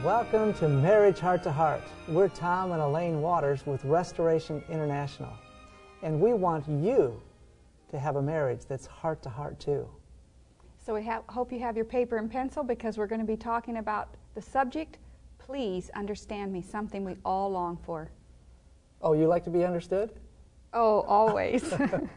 Welcome to Marriage Heart to Heart. We're Tom and Elaine Waters with Restoration International, and we want you to have a marriage that's heart to heart too. So we hope you have your paper and pencil, because we're going to be talking about the subject, Please Understand Me, something we all long for. Oh, you like to be understood? Oh, always.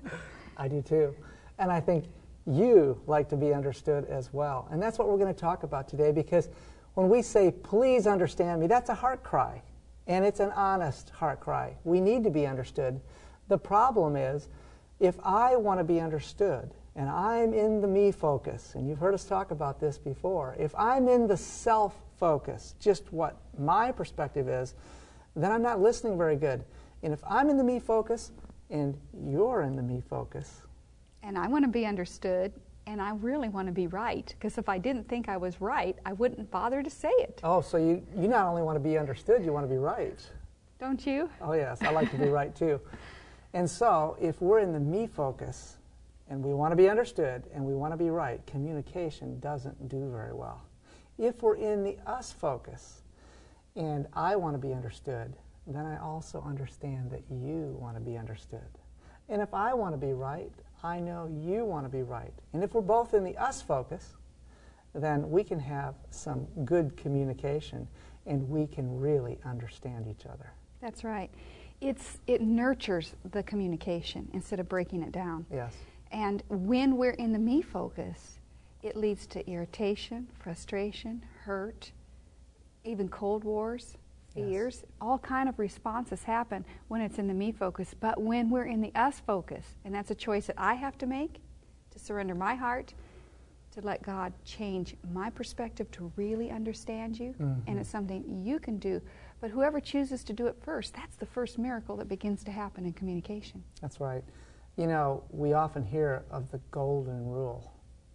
I do too. And I think you like to be understood as well. And that's what we're going to talk about today, because when we say, please understand me, that's a heart cry. And it's an honest heart cry. We need to be understood. The problem is, if I want to be understood, and I'm in the me focus, and you've heard us talk about this before, if I'm in the self focus, just what my perspective is, then I'm not listening very good. And if I'm in the me focus, and you're in the me focus, and I want to be understood, and I really want to be right, because if I didn't think I was right, I wouldn't bother to say it. Oh, so you not only want to be understood, you want to be right. Don't you? Oh, yes, I like to be right too. And so, if we're in the me focus, and we want to be understood, and we want to be right, communication doesn't do very well. If we're in the us focus, and I want to be understood, then I also understand that you want to be understood. And if I want to be right, I know you want to be right. And if we're both in the us focus, then we can have some good communication, and we can really understand each other. That's right. It nurtures the communication instead of breaking it down. Yes. And when we're in the me focus, it leads to irritation, frustration, hurt, even cold wars, fears. Yes. All kind of responses happen when it's in the me focus. But when we're in the us focus, and that's a choice that I have to make, to surrender my heart, to let God change my perspective to really understand you, and it's something you can do. But whoever chooses to do it first, that's the first miracle that begins to happen in communication. That's right. You know, we often hear of the golden rule.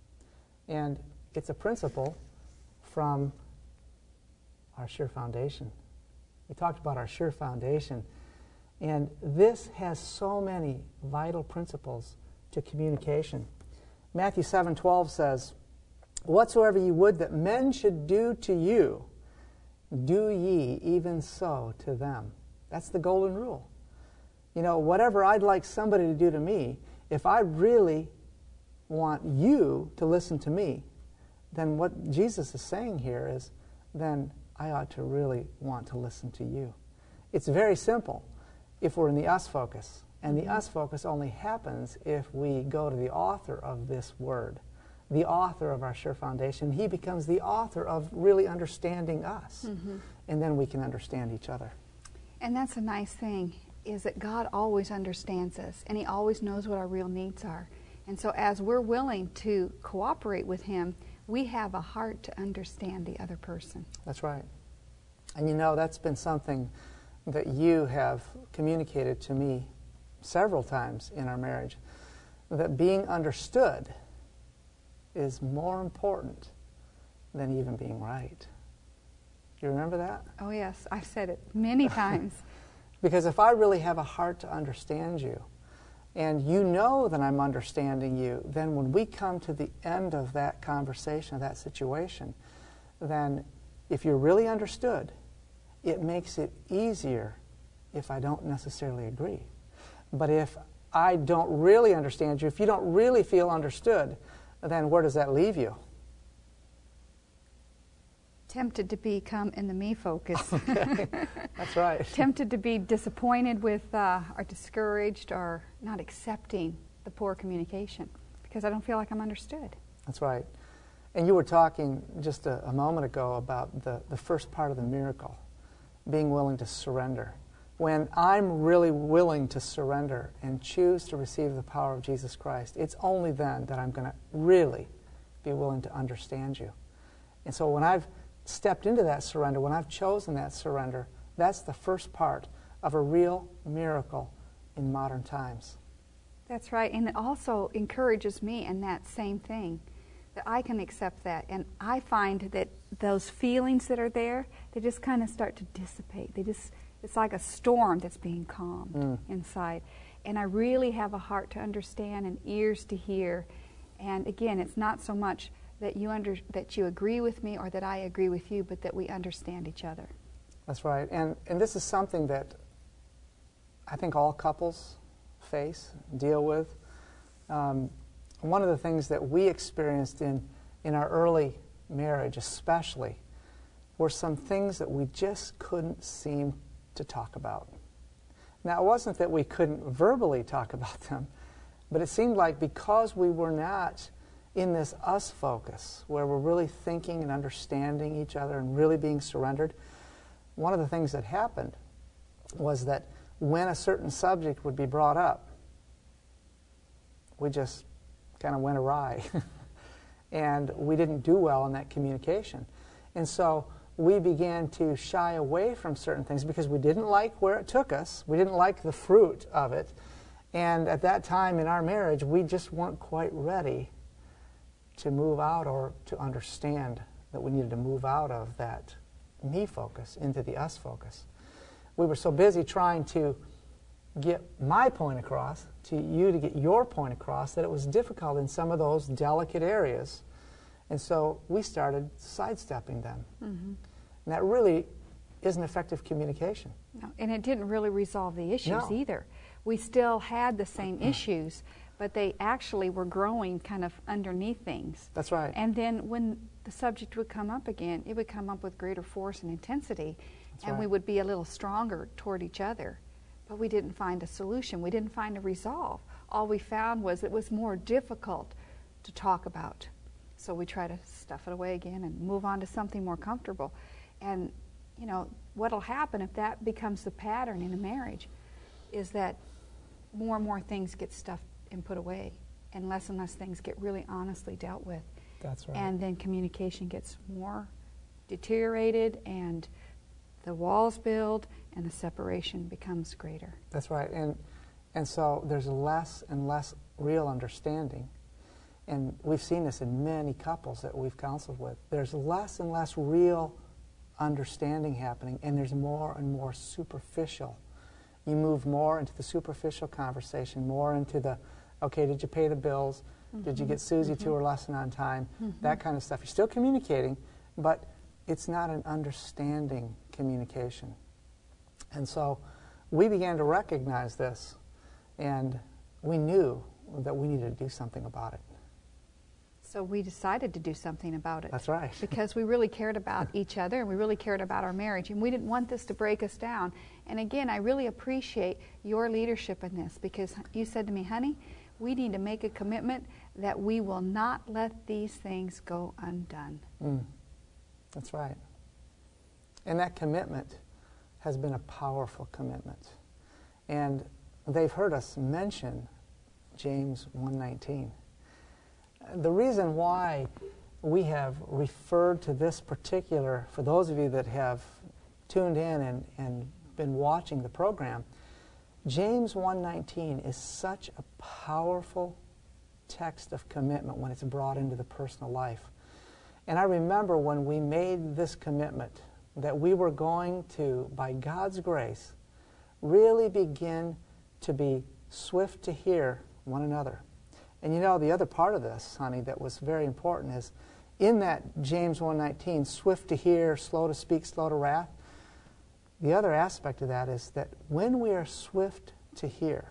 And it's a principle from our Sure Foundation. We talked about our Sure Foundation. And this has so many vital principles to communication. Matthew 7:12 says, "Whatsoever ye would that men should do to you, do ye even so to them." That's the golden rule. You know, whatever I'd like somebody to do to me, if I really want you to listen to me, then what Jesus is saying here is, then I ought to really want to listen to you. It's very simple if we're in the us focus. And the us focus only happens if we go to the author of this word, the author of our Sure Foundation. He becomes the author of really understanding us. And then we can understand each other. And that's a nice thing, is that God always understands us, and He always knows what our real needs are. And so as we're willing to cooperate with Him, we have a heart to understand the other person. That's right. And you know, that's been something that you have communicated to me several times in our marriage, that being understood is more important than even being right. Do you remember that? Oh yes, I've said it many times. Because if I really have a heart to understand you, and you know that I'm understanding you, then when we come to the end of that conversation, of that situation, then if you're really understood, it makes it easier if I don't necessarily agree. But if I don't really understand you, if you don't really feel understood, then where does that leave you? Tempted to become in the me focus. Okay. That's right. Tempted to be disappointed with or discouraged or not accepting the poor communication because I don't feel like I'm understood. That's right. And you were talking just a moment ago about the first part of the miracle, being willing to surrender. When I'm really willing to surrender and choose to receive the power of Jesus Christ, it's only then that I'm going to really be willing to understand you. And so when I've stepped into that surrender, when I've chosen that surrender, that's the first part of a real miracle in modern times. That's right, and it also encourages me in that same thing, that I can accept that. And I find that those feelings that are there, they just kind of start to dissipate. It's like a storm that's being calmed inside. And I really have a heart to understand and ears to hear And again, it's not so much that you agree with me or that I agree with you, but that we understand each other. That's right. And this is something that I think all couples face, deal with. One of the things that we experienced in our early marriage especially were some things that we just couldn't seem to talk about. Now, it wasn't that we couldn't verbally talk about them, but it seemed like because we were not in this us focus, where we're really thinking and understanding each other and really being surrendered, one of the things that happened was that when a certain subject would be brought up, we just kind of went awry. And we didn't do well in that communication. And so we began to shy away from certain things because we didn't like where it took us. We didn't like the fruit of it. And at that time in our marriage, we just weren't quite ready to move out or to understand that we needed to move out of that me focus into the us focus. We were so busy trying to get my point across, to you to get your point across, that it was difficult in some of those delicate areas. And so we started sidestepping them. And that really isn't effective communication. No, and it didn't really resolve the issues either. We still had the same issues, but they actually were growing kind of underneath things. That's right. And then when the subject would come up again, it would come up with greater force and intensity, and we would be a little stronger toward each other. But we didn't find a solution. We didn't find a resolve. All we found was it was more difficult to talk about. So we try to stuff it away again and move on to something more comfortable. And, you know, what'll happen if that becomes the pattern in a marriage is that more and more things get stuffed and put away, and less things get really honestly dealt with. That's right. And then communication gets more deteriorated, and the walls build, and the separation becomes greater. That's right. And so there's less and less real understanding. And we've seen this in many couples that we've counseled with. There's less and less real understanding happening, and there's more and more superficial. You move more into the superficial conversation, more into the, okay, did you pay the bills? Did you get Susie to her lesson on time? That kind of stuff. You're still communicating, but it's not an understanding communication. And so we began to recognize this, and we knew that we needed to do something about it. So we decided to do something about it. That's right. Because we really cared about each other, and we really cared about our marriage, and we didn't want this to break us down. And again, I really appreciate your leadership in this, because you said to me, honey, we need to make a commitment that we will not let these things go undone. That's right. And that commitment has been a powerful commitment. And they've heard us mention James 1:19. The reason why we have referred to this particular, for those of you that have tuned in and been watching the program, James 1:19 is such a powerful text of commitment when it's brought into the personal life. And I remember when we made this commitment that we were going to, by God's grace, really begin to be swift to hear one another. And you know, the other part of this, honey, that was very important is in that James 1:19, swift to hear, slow to speak, slow to wrath, the other aspect of that is that when we are swift to hear,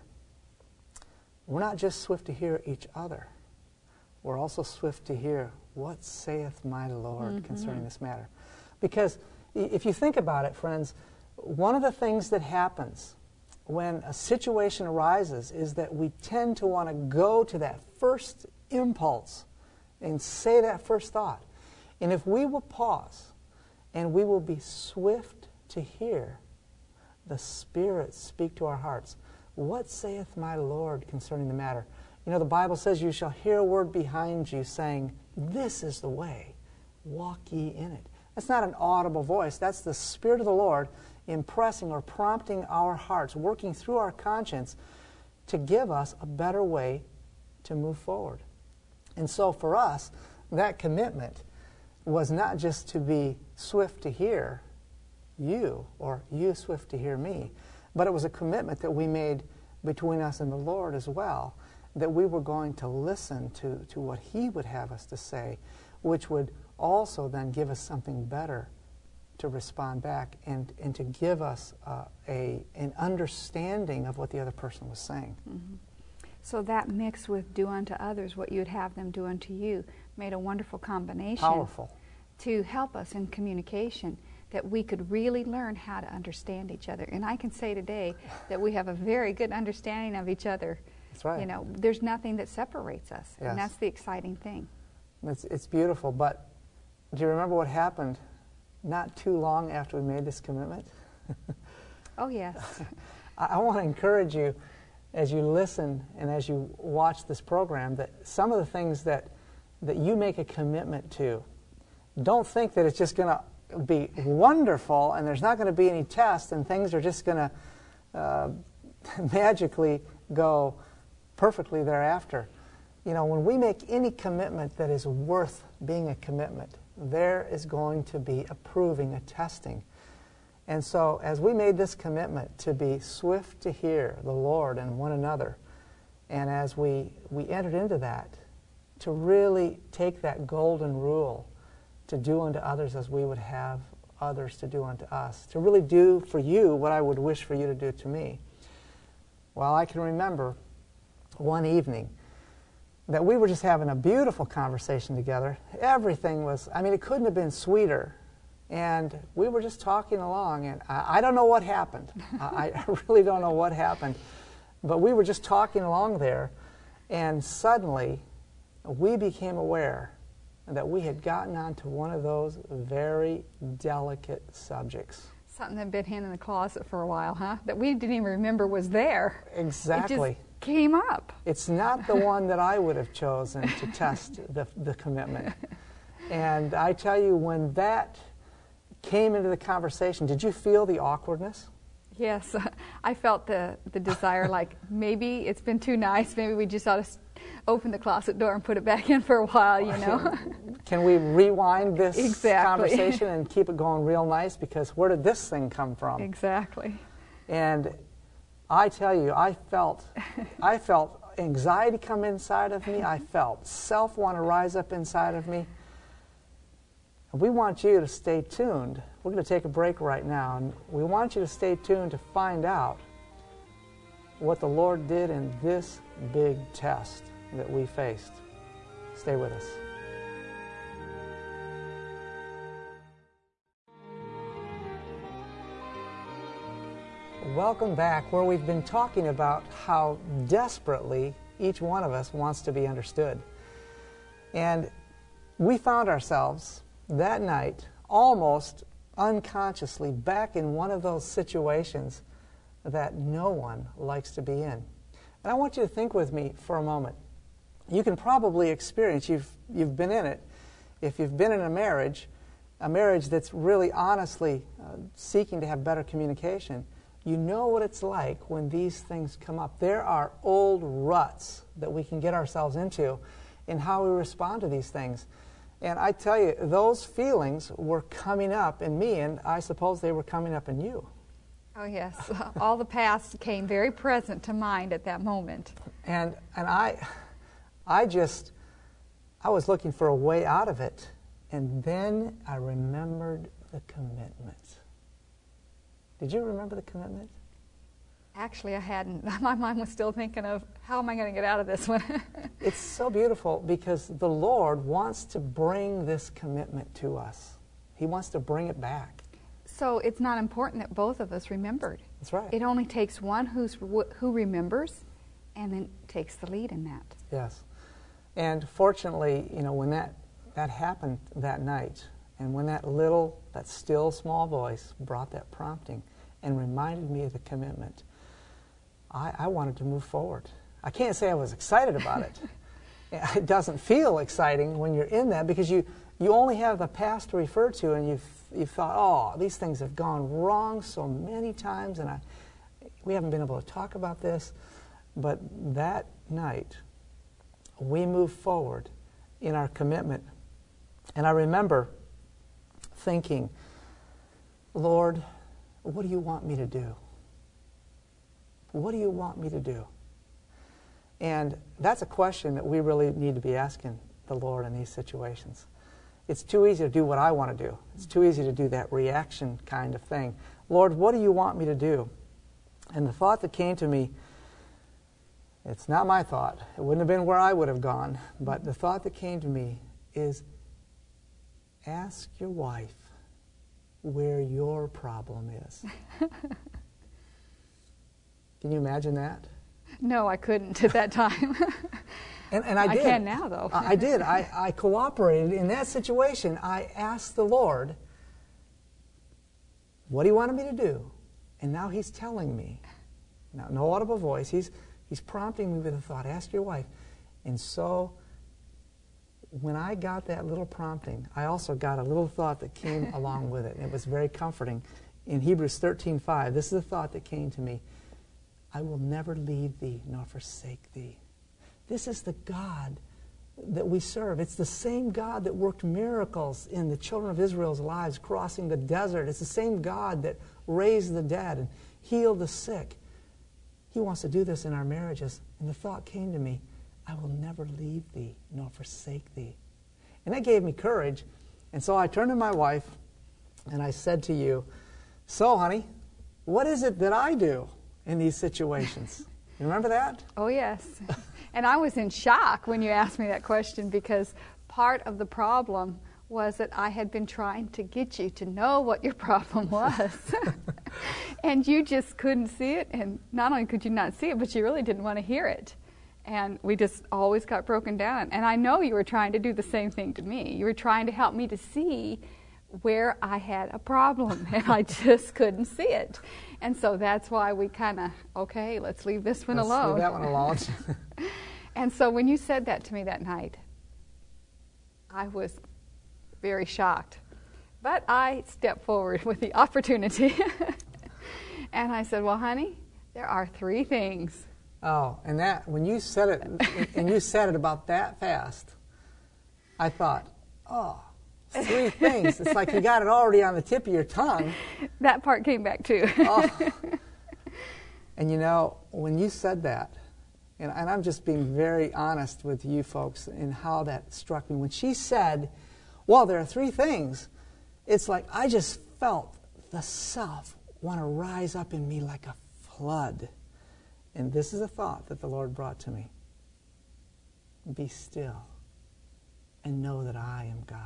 we're not just swift to hear each other. We're also swift to hear, what saith my Lord concerning this matter? Because if you think about it, friends, one of the things that happens when a situation arises is that we tend to want to go to that first impulse and say that first thought. And if we will pause and we will be swift to hear the Spirit speak to our hearts, what saith my Lord concerning the matter? You know, the Bible says, you shall hear a word behind you saying, this is the way, walk ye in it. That's not an audible voice. That's the Spirit of the Lord impressing or prompting our hearts, working through our conscience to give us a better way to move forward. And so for us, that commitment was not just to be swift to hear you, or you swift to hear me, but it was a commitment that we made between us and the Lord as well, that we were going to listen to what He would have us to say, which would also then give us something better to respond back and to give us an understanding of what the other person was saying. Mm-hmm. So that mixed with do unto others what you'd have them do unto you made a wonderful combination. Powerful. To help us in communication, that we could really learn how to understand each other. And I can say today that we have a very good understanding of each other. That's right. You know, there's nothing that separates us, Yes. and that's the exciting thing. It's beautiful, but do you remember what happened not too long after we made this commitment? Oh, yes. I want to encourage you as you listen and as you watch this program that some of the things that you make a commitment to, don't think that it's just going to be wonderful and there's not going to be any tests and things are just going to magically go perfectly thereafter. You know, when we make any commitment that is worth being a commitment, there is going to be a proving, a testing. And so as we made this commitment to be swift to hear the Lord and one another, and as we entered into that, to really take that golden rule to do unto others as we would have others to do unto us, to really do for you what I would wish for you to do to me. Well, I can remember one evening that we were just having a beautiful conversation together. Everything was, I mean, it couldn't have been sweeter. And we were just talking along, and I don't know what happened. I really don't know what happened. But we were just talking along there, and suddenly we became aware that we had gotten onto one of those very delicate subjects. Something that had been hidden in the closet for a while, huh? That we didn't even remember was there. Exactly. It just came up. It's not the one that I would have chosen to test the commitment. And I tell you, when that came into the conversation, did you feel the awkwardness? Yes, I felt the desire, like maybe it's been too nice, maybe we just ought to open the closet door and put it back in for a while, you know. Can we rewind this Exactly. conversation and keep it going real nice, because where did this thing come from? Exactly. And I tell you, I felt anxiety come inside of me. I felt self want to rise up inside of me. We want you to stay tuned. We're going to take a break right now, and we want you to stay tuned to find out what the Lord did in this big test that we faced. Stay with us. Welcome back, where we've been talking about how desperately each one of us wants to be understood. And we found ourselves that night, almost unconsciously, back in one of those situations that no one likes to be in. And I want you to think with me for a moment. You can probably experience, you've been in it, if you've been in a marriage that's really honestly seeking to have better communication, you know what it's like when these things come up. There are old ruts that we can get ourselves into in how we respond to these things. And I tell you, those feelings were coming up in me, and I suppose they were coming up in you. Oh, yes. All the past came very present to mind at that moment. And I was looking for a way out of it, and then I remembered the commitment. Did you remember the commitment? Actually, I hadn't. My mind was still thinking of, how am I going to get out of this one? It's so beautiful because the Lord wants to bring this commitment to us. He wants to bring it back. So it's not important that both of us remembered. That's right. It only takes one who remembers and then takes the lead in that. Yes. And fortunately, you know, when that happened that night, and when that still small voice brought that prompting and reminded me of the commitment, I wanted to move forward. I can't say I was excited about it. It doesn't feel exciting when you're in that, because you only have the past to refer to, and you've thought, oh, these things have gone wrong so many times, and we haven't been able to talk about this. But that night, we moved forward in our commitment. And I remember thinking, Lord, what do you want me to do? What do you want me to do? And that's a question that we really need to be asking the Lord in these situations. It's too easy to do what I want to do. It's too easy to do that reaction kind of thing. Lord, what do you want me to do? And the thought that came to me, it's not my thought. It wouldn't have been where I would have gone. But the thought that came to me is, ask your wife where your problem is. Can you imagine that? No, I couldn't at that time. And I did. I can now, though. I did. I cooperated. In that situation, I asked the Lord, what he wanted me to do. And now he's telling me. Now, no audible voice. He's prompting me with a thought, ask your wife. And so when I got that little prompting, I also got a little thought that came along with it. And it was very comforting. In Hebrews 13:5, this is the thought that came to me. I will never leave thee nor forsake thee. This is the God that we serve. It's the same God that worked miracles in the children of Israel's lives, crossing the desert. It's the same God that raised the dead and healed the sick. He wants to do this in our marriages. And the thought came to me, I will never leave thee nor forsake thee. And that gave me courage. And so I turned to my wife and I said to you, so honey, what is it that I do in these situations? You remember that? Oh, yes. And I was in shock when you asked me that question, because part of the problem was that I had been trying to get you to know what your problem was. And you just couldn't see it. And not only could you not see it, but you really didn't want to hear it. And we just always got broken down. And I know you were trying to do the same thing to me. You were trying to help me to see where I had a problem, and I just couldn't see it. And so that's why we kind of, okay, let's leave this one alone. Let's leave that one alone. And so when you said that to me that night, I was very shocked. But I stepped forward with the opportunity. And I said, well, honey, there are 3 things. Oh, and that, when you said it, and you said it about that fast, I thought, oh, 3 things. It's like you got it already on the tip of your tongue. That part came back too. Oh. And you know, when you said that, and I'm just being very honest with you folks in how that struck me. When she said, well, there are 3 things, it's like I just felt the self want to rise up in me like a flood. And this is a thought that the Lord brought to me. Be still and know that I am God.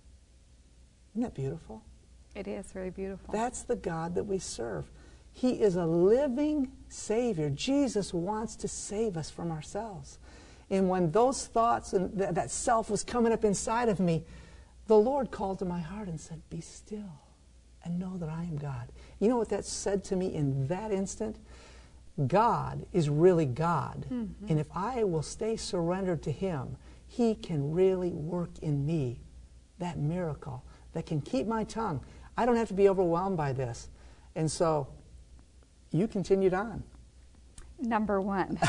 Isn't that beautiful? It is very beautiful. That's the God that we serve. He is a living Savior. Jesus wants to save us from ourselves. And when those thoughts and that self was coming up inside of me, the Lord called to my heart and said, be still and know that I am God. You know what that said to me in that instant? God is really God. Mm-hmm. And if I will stay surrendered to Him, He can really work in me that miracle that can keep my tongue. I don't have to be overwhelmed by this. And so you continued on. Number 1.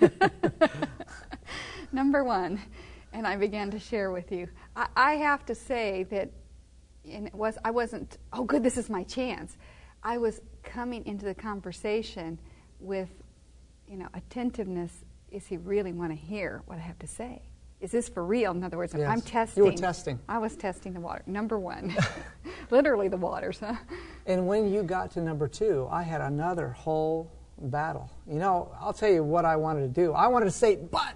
Number 1. And I began to share with you. I have to say that I wasn't, oh good, this is my chance. I was coming into the conversation with, attentiveness. Is he really want to hear what I have to say? Is this for real? In other words, yes. I'm testing. You were testing. I was testing the water. Number 1. Literally the waters, huh? And when you got to number 2, I had another whole battle. I'll tell you what I wanted to do. I wanted to say, but.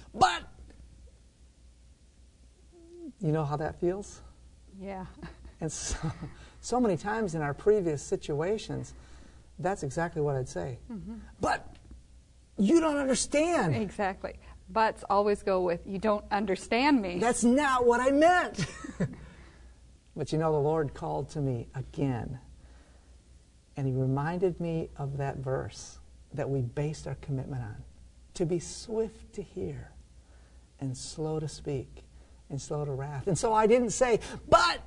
You know how that feels? Yeah. And so many times in our previous situations, that's exactly what I'd say. Mm-hmm. But you don't understand. Exactly. Buts always go with, you don't understand me. That's not what I meant. But the Lord called to me again. And He reminded me of that verse that we based our commitment on. To be swift to hear and slow to speak and slow to wrath. And so I didn't say, but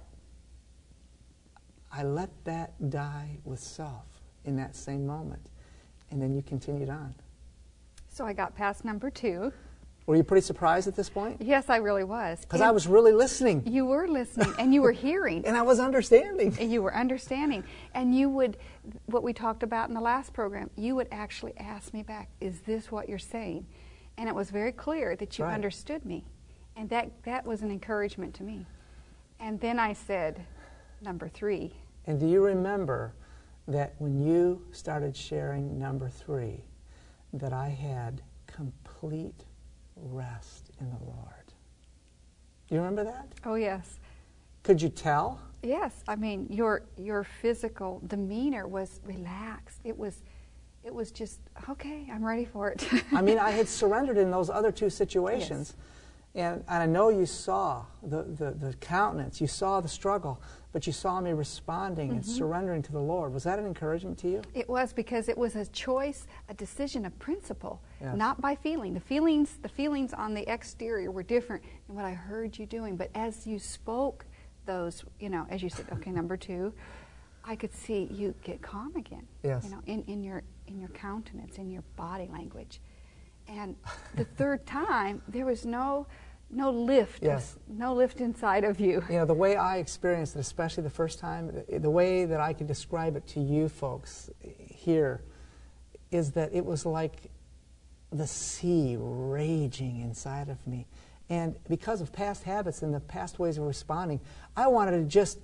I let that die with self in that same moment. And then you continued on. So I got past number 2. Were you pretty surprised at this point? Yes, I really was. Because I was really listening. You were listening, and you were hearing. And I was understanding. And you were understanding. And you would, what we talked about in the last program, you would actually ask me back, is this what you're saying? And it was very clear that you understood me. And that was an encouragement to me. And then I said, number 3. And do you remember that when you started sharing number 3, that I had complete rest in the Lord? Do you remember that? Oh, yes. Could you tell? Yes. I mean, your physical demeanor was relaxed. It was just, okay, I'm ready for it. I mean, I had surrendered in those other 2 situations. Yes. And I know you saw the countenance, you saw the struggle, but you saw me responding and surrendering to the Lord. Was that an encouragement to you? It was, because it was a choice, a decision of principle, Yes. not by feeling. The feelings on the exterior were different than what I heard you doing. But as you spoke those, as you said, okay, number 2, I could see you get calm again. Yes. In your countenance, in your body language. And the 3rd time, there was no lift, Yes. no lift inside of you. The way I experienced it, especially the first time, the way that I could describe it to you folks here is that it was like the sea raging inside of me. And because of past habits and the past ways of responding, I wanted to just,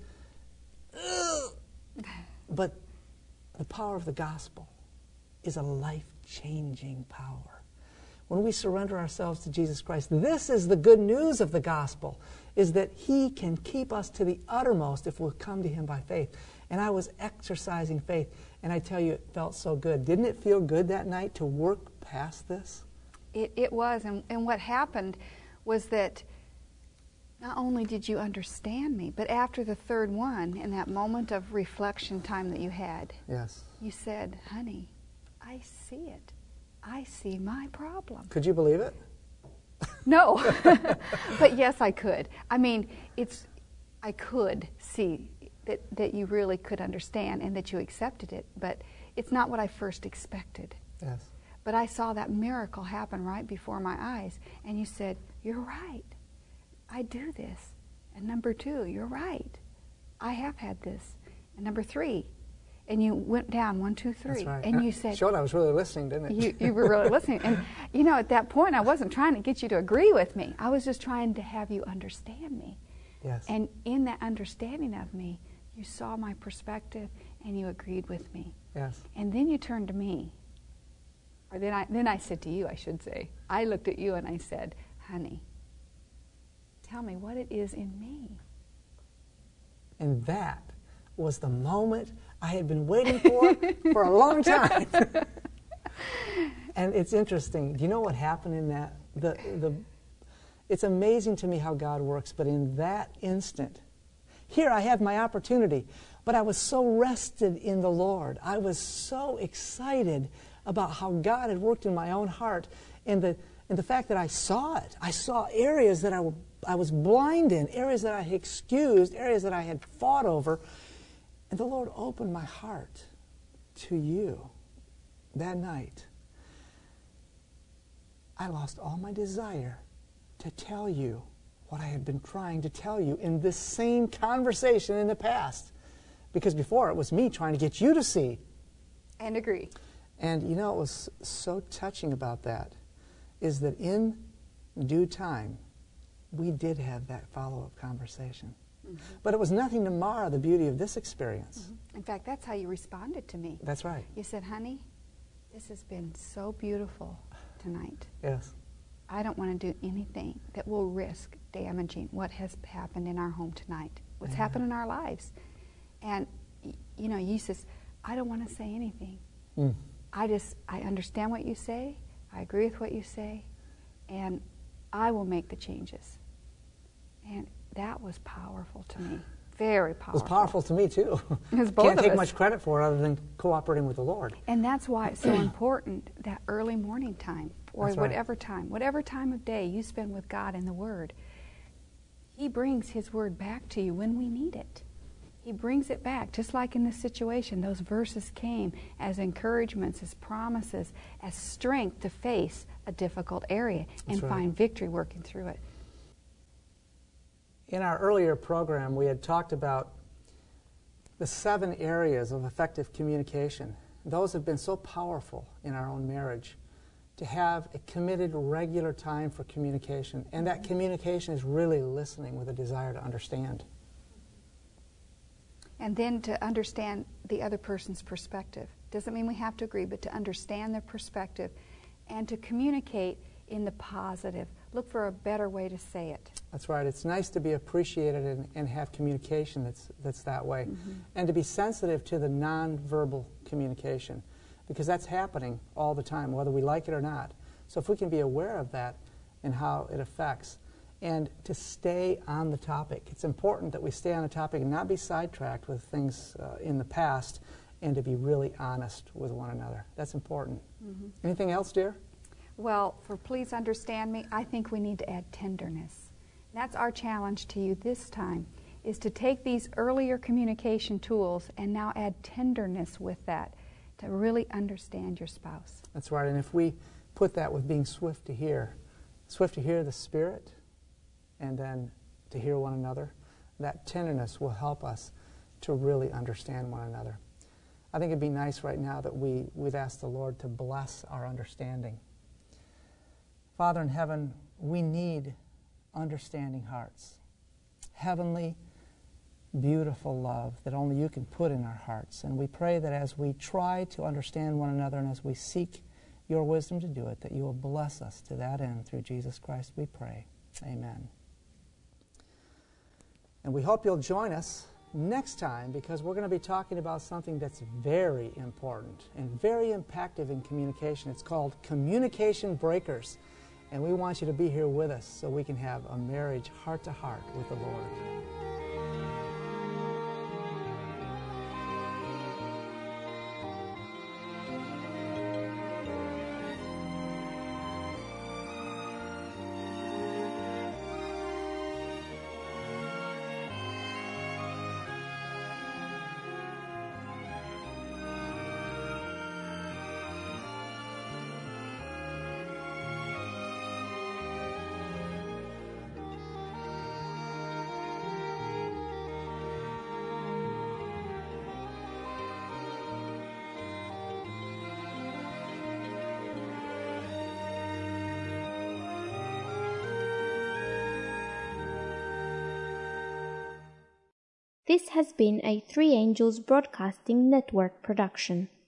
but the power of the gospel is a life-changing power. When we surrender ourselves to Jesus Christ, this is the good news of the gospel, is that He can keep us to the uttermost if we'll come to Him by faith. And I was exercising faith, and I tell you, it felt so good. Didn't it feel good that night to work past this? It was, and what happened was that not only did you understand me, but after the 3rd one, in that moment of reflection time that you had, Yes. you said, honey, I see it. I see my problem. Could you believe it? No, but yes, I could. I mean, I could see that you really could understand and that you accepted it, but it's not what I first expected. Yes. But I saw that miracle happen right before my eyes, and you said, you're right. I do this. And number 2, you're right. I have had this. And number 3, and you went down 1, 2, 3. That's right. And you said, showed I was really listening, didn't it? You were really listening. And at that point, I wasn't trying to get you to agree with me. I was just trying to have you understand me. Yes. And in that understanding of me, you saw my perspective and you agreed with me. Yes. And then you turned to me. Or then I said to you, I should say. I looked at you and I said, honey, tell me what it is in me. And that was the moment I had been waiting for a long time. And it's interesting. Do you know what happened in that? It's amazing to me how God works, but in that instant, here I have my opportunity, but I was so rested in the Lord. I was so excited about how God had worked in my own heart, and the fact that I saw it. I saw areas that I was blind in, areas that I had excused, areas that I had fought over. And the Lord opened my heart to you that night. I lost all my desire to tell you what I had been trying to tell you in this same conversation in the past. Because before it was me trying to get you to see. And agree. And what was so touching about that is that in due time, we did have that follow-up conversation. Mm-hmm. But it was nothing to mar the beauty of this experience. Mm-hmm. In fact, that's how you responded to me. That's right. You said, honey, this has been so beautiful tonight. Yes. I don't want to do anything that will risk damaging what has happened in our home tonight, what's happened in our lives. And, you says, I don't want to say anything. Mm. I understand what you say, I agree with what you say, and I will make the changes. And that was powerful to me, very powerful. It was powerful to me, too. It both Can't of take us. much credit for it other than cooperating with the Lord. And that's why it's so important, that early morning time, or That's right. whatever time of day you spend with God in the Word. He brings His Word back to you when we need it. He brings it back, just like in this situation. Those verses came as encouragements, as promises, as strength to face a difficult area and find victory working through it. In our earlier program, we had talked about the 7 areas of effective communication. Those have been so powerful in our own marriage to have a committed, regular time for communication. And that communication is really listening with a desire to understand. And then to understand the other person's perspective. Doesn't mean we have to agree, but to understand their perspective and to communicate in the positive. Look for a better way to say it. That's right. It's nice to be appreciated and have communication that's that way. And to be sensitive to the nonverbal communication, because that's happening all the time, whether we like it or not. So if we can be aware of that and how it affects, and to stay on the topic. It's important that we stay on the topic and not be sidetracked with things in the past, and to be really honest with one another. That's important. Anything else, dear? Well, for please understand me, I think we need to add tenderness. That's our challenge to you this time, is to take these earlier communication tools and now add tenderness with that to really understand your spouse. That's right. And if we put that with being swift to hear the Spirit, and then to hear one another, that tenderness will help us to really understand one another. I think it'd be nice right now that we'd ask the Lord to bless our understanding. Father in heaven, we need understanding hearts. Heavenly, beautiful love that only you can put in our hearts. And we pray that as we try to understand one another and as we seek your wisdom to do it, that you will bless us to that end. Through Jesus Christ we pray. Amen. And we hope you'll join us next time, because we're going to be talking about something that's very important and very impactful in communication. It's called communication breakers. And we want you to be here with us so we can have a marriage heart-to-heart with the Lord. This has been a Three Angels Broadcasting Network production.